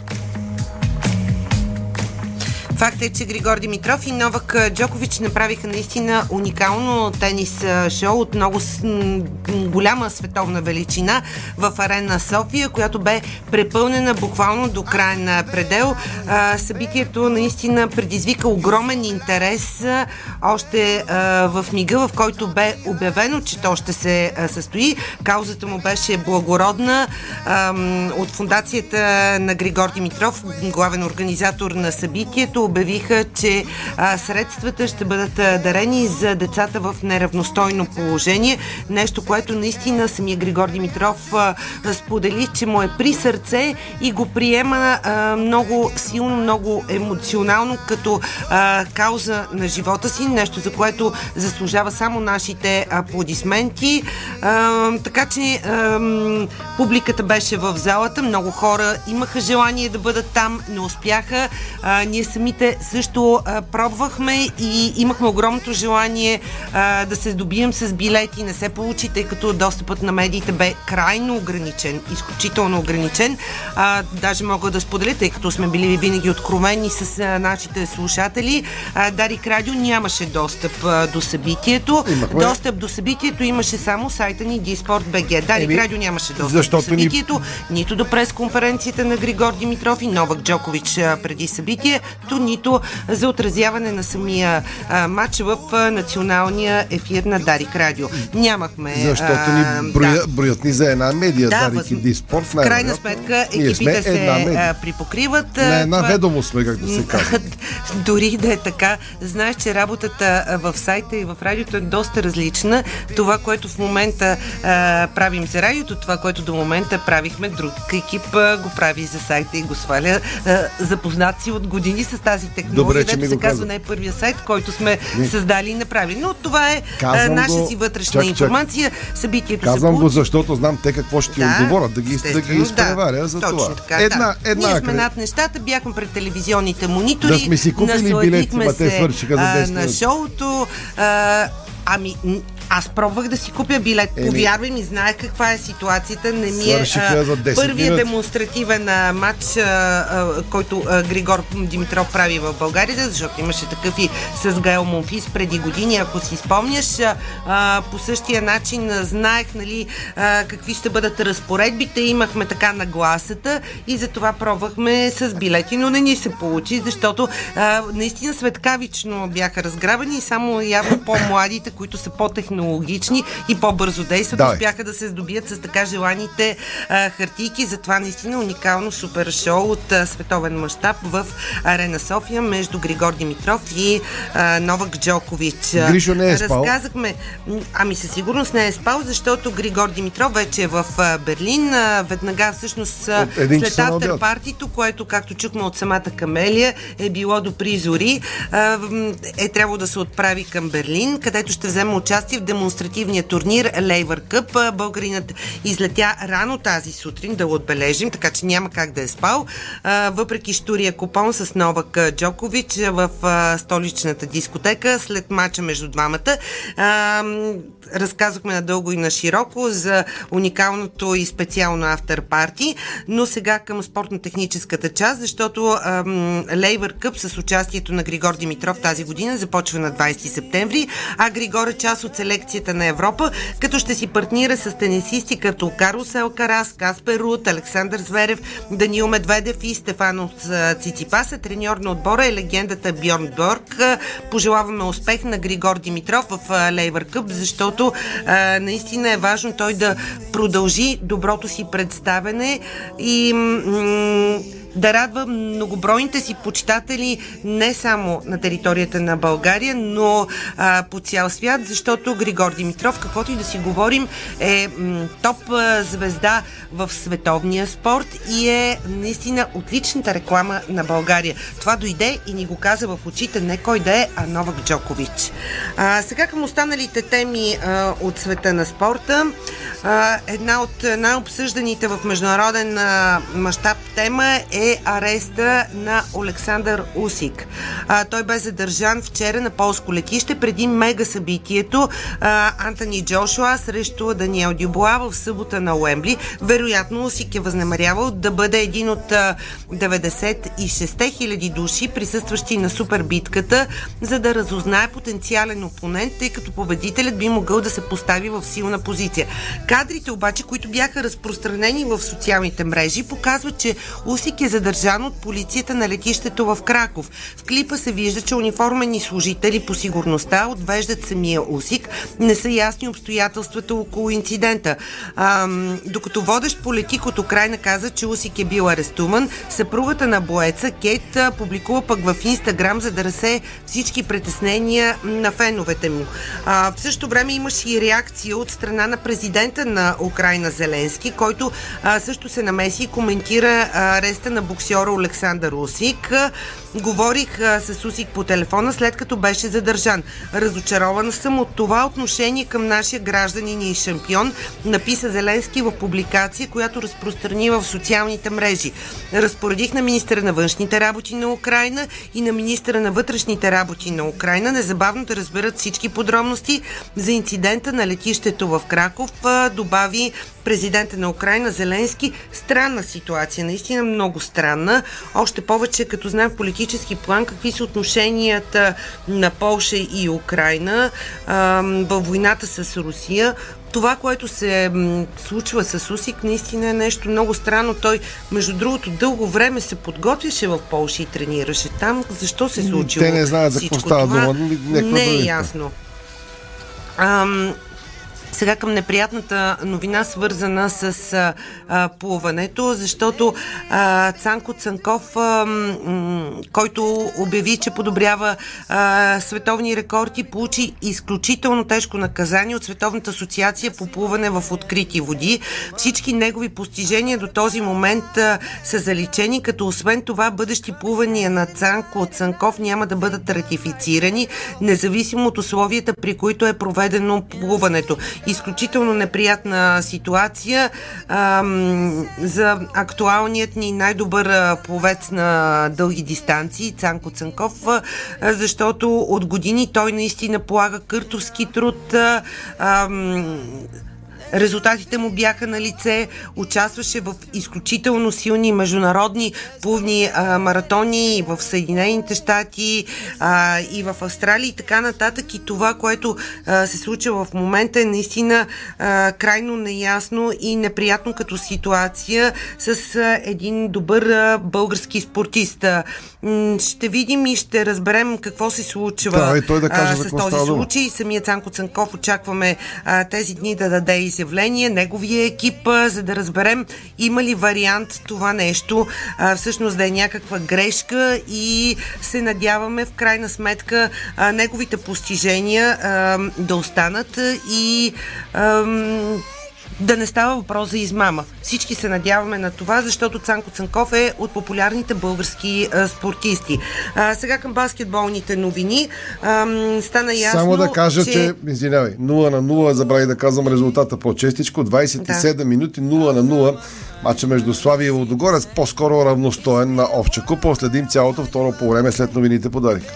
Speaker 2: Факт е, че Григор Димитров и Новак Джокович направиха наистина уникално тенис шоу от много голяма световна величина в Арена София, която бе препълнена буквално до краен предел. Събитието наистина предизвика огромен интерес още в мига, в който бе обявено, че то ще се състои. Каузата му беше благородна. От фондацията на Григор Димитров, главен организатор на събитието, обявиха, че а, средствата ще бъдат а, дарени за децата в неравностойно положение. Нещо, което наистина самия Григор Димитров а, сподели, че му е при сърце и го приема а, много силно, много емоционално като а, кауза на живота си. Нещо, за което заслужава само нашите аплодисменти. А, така че а, публиката беше в залата. Много хора имаха желание да бъдат там, не успяха. А, ние самите също а, пробвахме и имахме огромното желание а, да се здобием с билети. Не се получи, тъй като достъпът на медиите бе крайно ограничен, изключително ограничен. А, даже мога да споделя, тъй като сме били винаги откровени с а, нашите слушатели. А, Дарик Радио нямаше достъп а, до събитието. Имахме. Достъп до събитието имаше само сайта ни диспорт точка би джи. Дарик Радио нямаше достъп до събитието, ни... нито до пресконференцията на Григор Димитров и Новак Джокович а, преди събитието, нито за отразяване на самия а, матч в а, националния ефир на Дарик Радио. Нямахме...
Speaker 1: Защото ни броя, да. броят ни за една медия, да, Дарик и Диспорт.
Speaker 2: В крайна сметка екипите се а, припокриват.
Speaker 1: На една това... ведомост сме, както се казва.
Speaker 2: Дори да е така, знаеш, че работата в сайта и в радиото е доста различна. Това, което в момента а, правим за радиото, това, което до момента правихме, друг екип а, го прави за сайта и го сваля. А, запознат си от години с тази технология, дето се казва, не е първия сайт, който сме не. създали и направили. Но това е а, наша го... си вътрешна чак, информация. Събитието
Speaker 1: Казвам
Speaker 2: се получи.
Speaker 1: го, защото знам те какво ще ти да, отговорят, да ги, да ги изпреваря за
Speaker 2: точно
Speaker 1: това.
Speaker 2: Така,
Speaker 1: една,
Speaker 2: да.
Speaker 1: една,
Speaker 2: Ние сме над нещата, бяхме пред телевизионните монитори,
Speaker 1: да сме си купили билети, ма те свършиха за десет
Speaker 2: на шоуто. А, ами, Аз пробвах да си купя билет.
Speaker 1: Еми...
Speaker 2: Повярвай ми, знаех каква е ситуацията. Не ми е първият демонстративен а, матч, а, а, който а, Григор Димитров прави в България, защото имаше такъв и с Гаел Монфис преди години, ако си спомняш. А, по същия начин а, знаех, нали, а, какви ще бъдат разпоредбите. Имахме така нагласата и затова пробвахме с билети, но не ни се получи, защото а, наистина светкавично бяха разграбени и само явно по-младите, които са по-технологични и по-бързо действат, успяха да се здобият с така желаните а, хартийки. Затова наистина уникално супер шоу от а, световен мащаб в Арена София между Григор Димитров и а, Новак Джокович.
Speaker 1: Гришо не е спал.
Speaker 2: Разказахме, ами със сигурност не е спал, защото Григор Димитров вече е в а, Берлин. А, веднага всъщност след афтерпартито, което, както чухме от самата Камелия, е било до призори, а, е трябвало да се отправи към Берлин, където ще вземе участие в демонстративния турнир Лейвър Къп. Българинът излетя рано тази сутрин, да го отбележим, така че няма как да е спал. А, въпреки щурия купон с Новак Джокович в а, столичната дискотека след мача между двамата. А, разказахме надълго и на широко за уникалното и специално афтерпарти, но сега към спортно-техническата част, защото Лейвър Къп с участието на Григор Димитров тази година започва на двайсети септември, а Григор е част от селекцията на Европа, като ще си партнира с тенисисти като Карлос Алкарас, Каспер Руд, Александър Зверев, Даниил Медведев и Стефанос Циципас. Треньор на отбора е легендата Бьорн Борг. Пожелаваме успех на Григор Димитров в Лейвър Къп, защото а, наистина е важно той да продължи доброто си представяне и м- да радва многобройните си почитатели не само на територията на България, но а, по цял свят, защото Григор Димитров, каквото и да си говорим, е м, топ а, звезда в световния спорт и е наистина отличната реклама на България. Това дойде и ни го каза в очите не кой да е, а Новак Джокович. А, сега към останалите теми а, от света на спорта. А, една от най-обсъжданите в международен а, мащаб тема е ареста на Олександър Усик. А, той бе задържан вчера на полско летище преди мега събитието а, Антони Джошуа срещу Даниел Дюбуа в събота на Уембли. Вероятно Усик е възнамерявал да бъде един от а, деветдесет и шест хиляди души, присъстващи на супербитката, за да разузнае потенциален опонент, тъй като победителят би могъл да се постави в силна позиция. Кадрите обаче, които бяха разпространени в социалните мрежи, показват, че Усик е задържан от полицията на летището в Краков. В клипа се вижда, че униформени служители по сигурността отвеждат самия Усик. Не са ясни обстоятелствата около инцидента. А, докато водещ политик от Украйна каза, че Усик е бил арестуван, съпругата на боеца Кейт публикува пък в Инстаграм, за да разсее всички притеснения на феновете му. А, в същото време имаше и реакция от страна на президента на Украйна Зеленски, който а, също се намеси и коментира ареста на боксера Олександър Усик. Говорих а, с Усик по телефона, след като беше задържан. Разочарован съм от това отношение към нашия гражданин и шампион, написа Зеленски в публикация, която разпространи в социалните мрежи. Разпоредих на министъра на външните работи на Украйна и на министъра на вътрешните работи на Украйна незабавно да разберат всички подробности за инцидента на летището в Краков, а, добави президента на Украйна Зеленски. Странна ситуация, наистина много странна. Още повече, като знаем в политически план какви са отношенията на Полша и Украйна а, във войната с Русия. Това, което се м, случва с Усик, наистина е нещо много странно. Той, между другото, дълго време се подготвяше в Полша и тренираше там. Защо се случило
Speaker 1: Те не знаят за какво става дума.
Speaker 2: Не е ясно. Ам... Сега към неприятната новина, свързана с а, а, плуването, защото а, Цанко Цанков, а, м, който обяви, че подобрява а, световни рекорди, получи изключително тежко наказание от Световната асоциация по плуване в открити води. Всички негови постижения до този момент а, са заличени, като освен това бъдещи плувания на Цанко Цанков няма да бъдат ратифицирани, независимо от условията, при които е проведено плуването. изключително неприятна ситуация ам, за актуалният ни най-добър пловец на дълги дистанции Цанко Цанков, защото от години той наистина полага къртовски труд. Ам, Резултатите му бяха на лице, участваше в изключително силни международни плувни а, маратони и в Съединените щати, а, и в Австралия и така нататък. И това, което а, се случва в момента, е наистина а, крайно неясно и неприятно като ситуация с а, един добър а, български спортист. М- ще видим и ще разберем какво се случва
Speaker 1: да, и той да каже
Speaker 2: а,
Speaker 1: за
Speaker 2: с
Speaker 1: какво
Speaker 2: този
Speaker 1: става дума.
Speaker 2: случай. Самия Цанко Цанков очакваме а, тези дни да даде изявление, неговия екип, а, за да разберем има ли вариант това нещо а, всъщност да е някаква грешка, и се надяваме в крайна сметка а, неговите постижения а, да останат и а, да не става въпрос за измама. Всички се надяваме на това, защото Цанко Цанков е от популярните български а, спортисти. А, сега към баскетболните новини. А, стана ясно,
Speaker 1: Само да кажа, че, че
Speaker 2: извинявай,
Speaker 1: нула на нула, забравих да казвам резултата по-честичко, двайсет и седем да. минути, нула на нула. Мача между Славия и Лудогорец, по-скоро равностоен на обща купа. Следим цялото второ по време след новините по Дарик.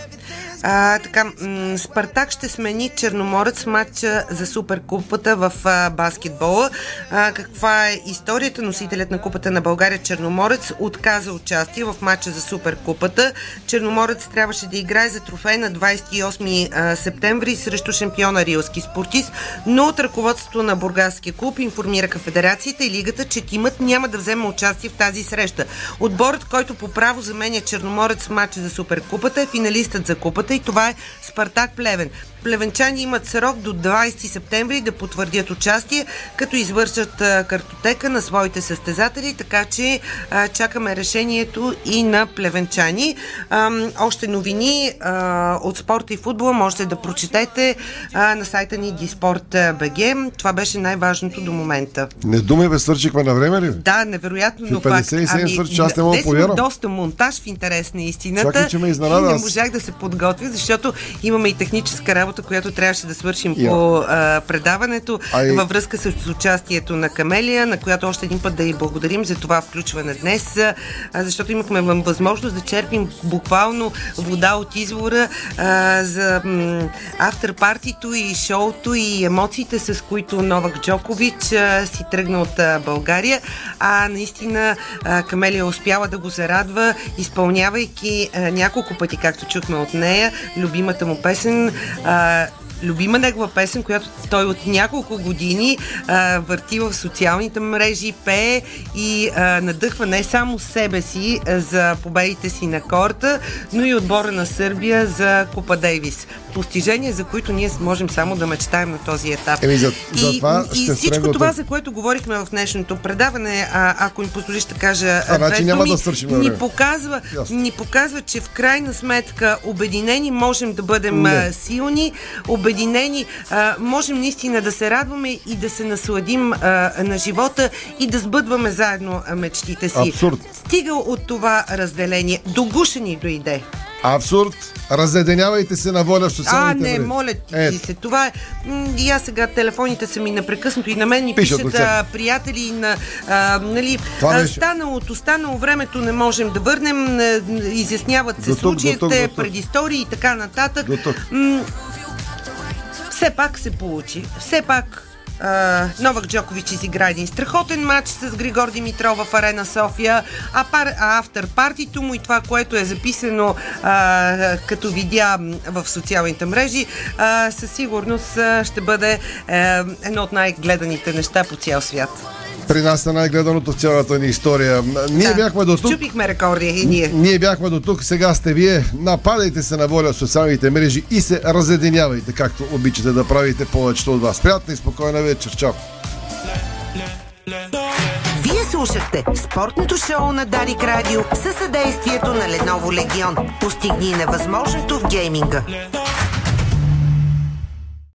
Speaker 2: А, така, м- Спартак ще смени Черноморец в матча за Суперкупата в а, баскетбола. А, каква е историята? Носителят на Купата на България Черноморец отказа участие в матча за Суперкупата. Черноморец трябваше да играе за трофей на двайсет и осми а, септември срещу шампиона Рилски спортист, но от ръководството на Бургаския клуб информираха федерацията и лигата, че тимът няма да вземе участие в тази среща. Отборът, който по право заменя Черноморец в матча за Суперкупата, е финалистът за Купата, и това е Спартак Плевен. Плевенчани имат срок до двайсети септември да потвърдят участие, като извършат а, картотека на своите състезатели, така че а, чакаме решението и на плевенчани. А, още новини а, от спорта и футбола можете да прочетете а, на сайта ни диспорт точка би джи. Това беше най-важното до момента.
Speaker 1: Не думай, бе, свършихме на време ли?
Speaker 2: Да, невероятно, но
Speaker 1: факт. Ами, свърши, аз не мога да повярвам.
Speaker 2: Доста монтаж в интерес на истината.
Speaker 1: Чакай, че ме изненада.
Speaker 2: И не можах да се подготвя, защото имаме и техническа работа, която трябваше да свършим yeah. по а, предаването
Speaker 1: Ай...
Speaker 2: във връзка с участието на Камелия, на която още един път да й благодарим за това включване днес, а, защото имахме възможност да черпим буквално вода от извора а, за афтерпартито и шоуто и емоциите, с които Новак Джокович а, си тръгна от а, България. А наистина а, Камелия успяла да го зарадва, изпълнявайки а, няколко пъти, както чухме от нея, любимата му песен, а, любима негова песен, която той от няколко години а, върти в социалните мрежи, пее и а, надъхва не само себе си а, за победите си на корта, но и отбора на Сърбия за Купа Дейвис. Постижения, за които ние можем само да мечтаем на този етап.
Speaker 1: Еми, за, за
Speaker 2: и
Speaker 1: това
Speaker 2: и всичко това, за което говорихме в днешното предаване, а, ако ми позволиш да кажа
Speaker 1: а, значи няма
Speaker 2: ми,
Speaker 1: да свършим
Speaker 2: ни, показва, ни показва, че в крайна сметка обединени можем да бъдем а, силни, обединени а, можем наистина да се радваме и да се насладим а, на живота и да сбъдваме заедно мечтите си.
Speaker 1: Абсурд.
Speaker 2: Стига от това разделение. До гуша ни дойде.
Speaker 1: Абсурд. Разединявайте се на воля в социалните мрежи.
Speaker 2: А, не, моля ти, е. ти се. Това е... И аз сега телефоните са ми непрекъснато и на мен ми
Speaker 1: пишат,
Speaker 2: пишат а, приятели на... А, нали, а, станалото, станало времето не можем да върнем. А, изясняват се случаите, предистории и така нататък. М- все пак се получи. Все пак Uh, Новак Джокович изигра един страхотен матч с Григор Димитров в Арена София, а, пар, а автор-партито му и това, което е записано uh, като видеа в социалните мрежи, uh, със сигурност uh, ще бъде uh, едно от най-гледаните неща по цял свят.
Speaker 1: При нас е най-гледаното в цялата ни история. Ние да, бяхме до тук.
Speaker 2: Чупихме рекорди и ние.
Speaker 1: Ние бяхме до тук, сега сте вие. Нападайте се на воля в социалните мрежи и се разединявайте, както обичате да правите повечето от вас. Приятна и спокойна вечер. Чао!
Speaker 2: Вие слушахте спортното шоу на Дарик Радио със съдействието на Lenovo Legion. Постигни невъзможното в гейминга.